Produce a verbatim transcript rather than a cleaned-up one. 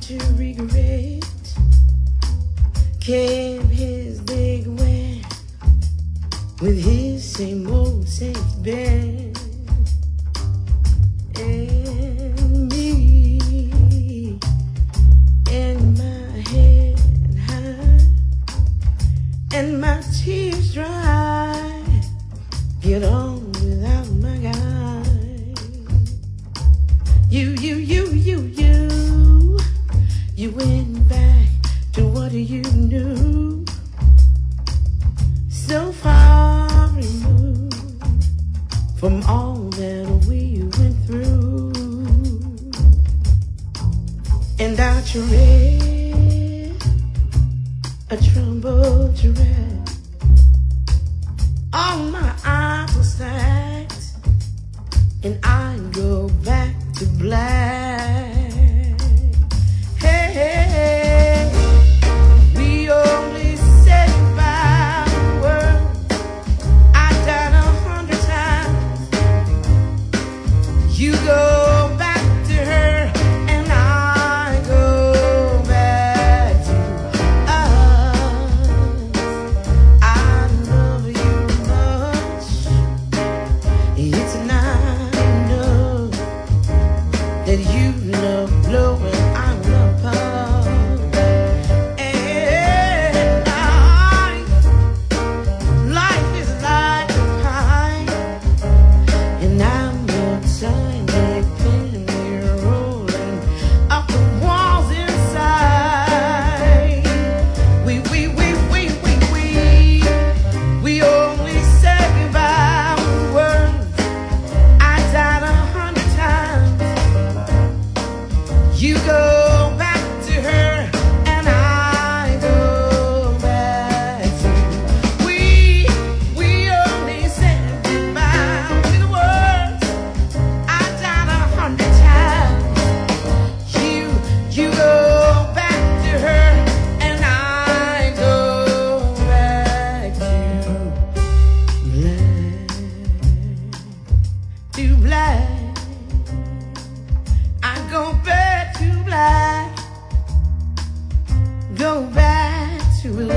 to regret. Kept his big way with his same old safe bed. And me and my head high and my tears dry. Get on without my guy. You, you, you, you, you. You went back to what you knew. So far removed from all that we went through. And I tread a tremble to rest. All my eyes are stacked, and I go back to black. Hey, hey, hey. We only said by words. I died a hundred times. You go back to her, and I go back to us. I love you much. It's not enough that you love blowing, I love pop. And life, life is like a pie, and I'm your tiny penny rolling up the walls inside. We, we, we, we, we, we, we only say goodbye with words. I died a hundred times. You go back to her, and I go back to we. We only said goodbye with words. I died a hundred times. You, you go back to her, and I go back to black, to black. I go back to black, go back to black.